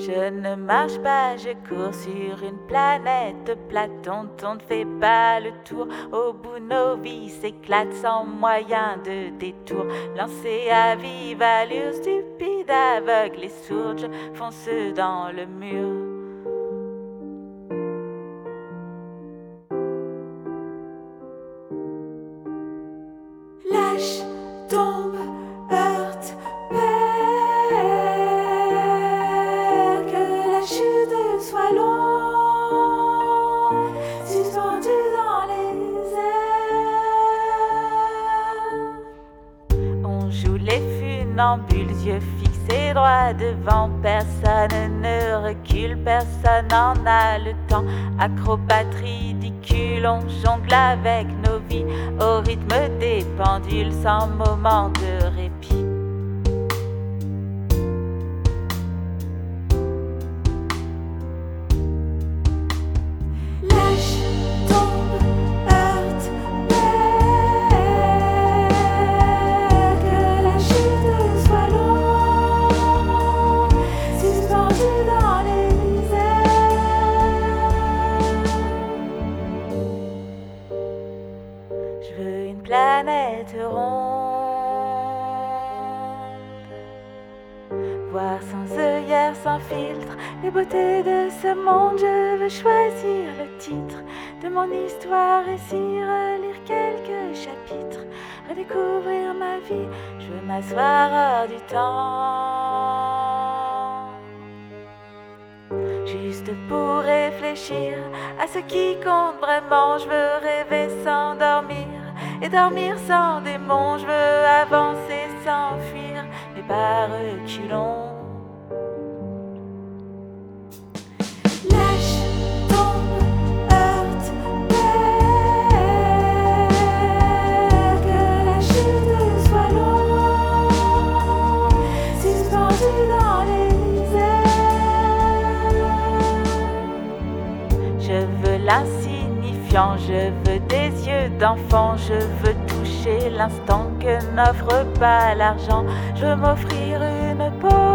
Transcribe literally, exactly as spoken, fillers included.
Je ne marche pas, je cours sur une planète plate dont on ne fait pas le tour. Au bout, nos vies s'éclatent sans moyen de détour. Lancé à vive allure, stupide, aveugle et sourde, je fonce dans le mur. Lâche, tombe, heurte, perds, que la chute soit longue, suspendue dans les airs. On joue les funambules, yeux fixés droit devant. Personne ne recule, personne n'en a le temps. Acrobate ridicule, on jongle avec nos vies au rythme des pendules sans moment de répit. Lâche, tombe, heurte, perds, que la chute soit longue, suspendue dans les airs. Je veux une planète ronde, voir sans œillères, sans filtre, les beautés de ce monde. Je veux choisir le titre de mon histoire et s'y relire quelques chapitres, redécouvrir ma vie. Je veux m'asseoir hors du temps, juste pour réfléchir à ce qui compte vraiment. Je veux rêver sans dormir et dormir sans démon. Je veux avancer sans fuir, mais pas reculons. Lâche, tombe, heurte, perds, que la chute soit longue, suspendue dans les airs. Je veux l'insignifiant, je veux des yeux d'enfant. Je veux toucher l'instant que n'offre pas l'argent. Je veux m'offrir une peau